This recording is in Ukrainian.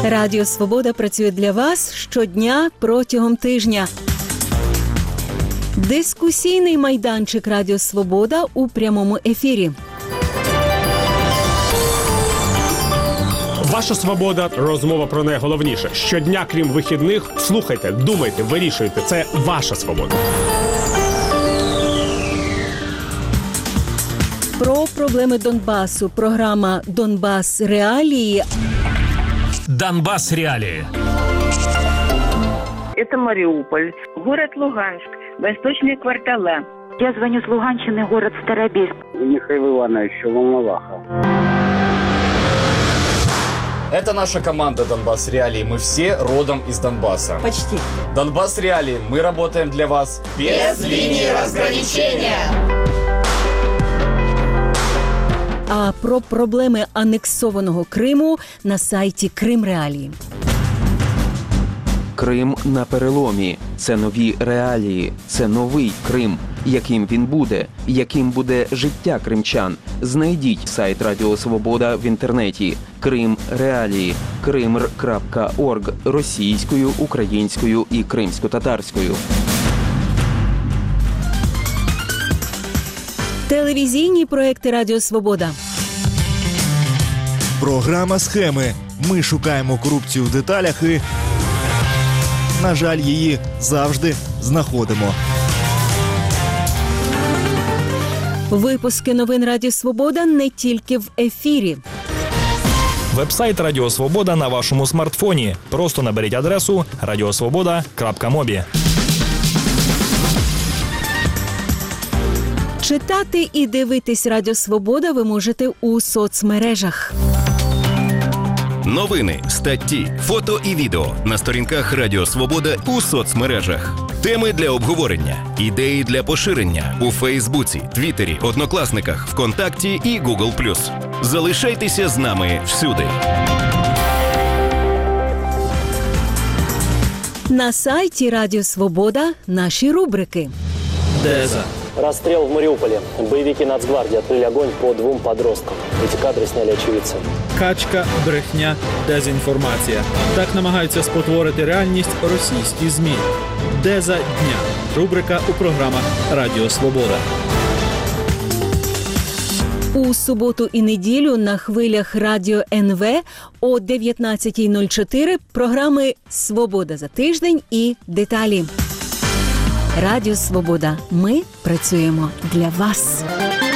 Радіо Свобода працює для вас щодня протягом тижня. Дискусійний майданчик Радіо Свобода у прямому ефірі. Ваша свобода – розмова про найголовніше. Щодня, крім вихідних, слухайте, думайте, вирішуйте. Це ваша свобода. Про проблеми Донбасу. Програма «Донбас. Реалії». Донбасс реалии. Это Мариуполь, город Луганск, восточные квартала. Я звоню с Луганщины, город Старобельск. Михаил Иванович, Волноваха. Это наша команда «Донбасс Реалии». Мы все родом из Донбасса. Почти. «Донбасс Реалии». Мы работаем для вас без линии разграничения. А про проблеми анексованого Криму на сайті Крим Реалії. Крим на переломі. Це нові реалії. Це новий Крим. Яким він буде? Яким буде життя кримчан? Знайдіть сайт Радіо Свобода в інтернеті. Крим Реалії. Krimr.org російською, українською і кримсько-татарською. Телевізійні проекти Радіо Свобода. Програма «Схеми». Ми шукаємо корупцію в деталях і, на жаль, її завжди знаходимо. Випуски новин Радіо Свобода не тільки в ефірі. Веб-сайт Радіо Свобода на вашому смартфоні. Просто наберіть адресу radiosvoboda.mobi. Читати і дивитись Радіо Свобода ви можете у соцмережах. Новини, статті, фото і відео на сторінках Радіо Свобода у соцмережах. Теми для обговорення, ідеї для поширення у Фейсбуці, Твіттері, Однокласниках, ВКонтакті і Google+. Залишайтеся з нами всюди. На сайті Радіо Свобода наші рубрики. Деза. Расстрел в Мариуполе. Боевики Нацгвардии открыли огонь по 2 подросткам. Эти кадры сняли очевидцы. Качка, брехня, дезінформація. Так намагаються спотворити реальність російські ЗМІ. Деза дня. Рубрика у програмах Радіо Свобода. У суботу і неділю на хвилях Радіо НВ о 19:04 програми «Свобода за тиждень» і «Деталі». Радіо Свобода. Ми працюємо для вас.